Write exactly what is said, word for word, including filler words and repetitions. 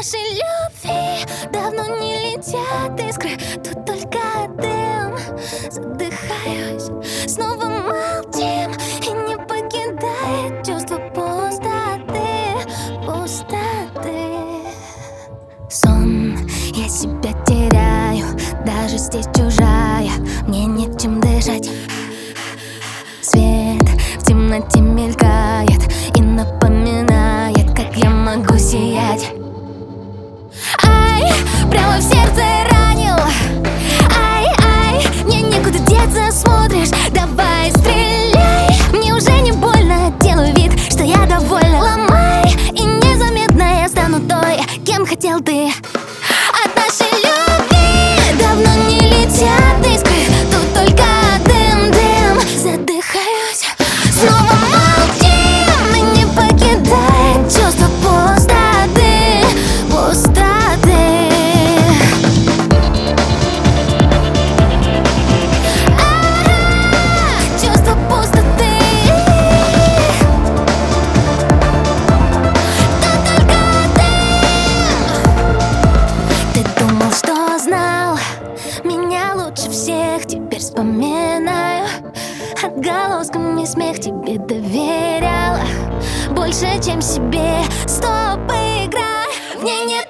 нашей любви давно не летят искры, тут только дым. Задыхаюсь, снова молчим, и не покидает чувство пустоты, пустоты. Сон, я себя теряю, даже здесь чужая, мне нечем дышать. Свет в темноте мелькает и напоминает, как я могу сиять. Ай, прямо в сердце ранил. Ай, ай, мне некуда деться, смотришь, давай стреляй. Мне уже не больно, делаю вид, что я довольна. Ломай, и незаметно я стану той, кем хотел ты. От нашей любви давно не летят искры, тут только дым, дым. Задыхаюсь, снова молчим, и не покидает чувство пустоты, пустоты. А-а-а, чувство пустоты. Тут только дым. Ты думал, что знал меня лучше всех, теперь вспоминаю отголосками смех. Тебе доверяла больше, чем себе. Стоп, играй, в ней нет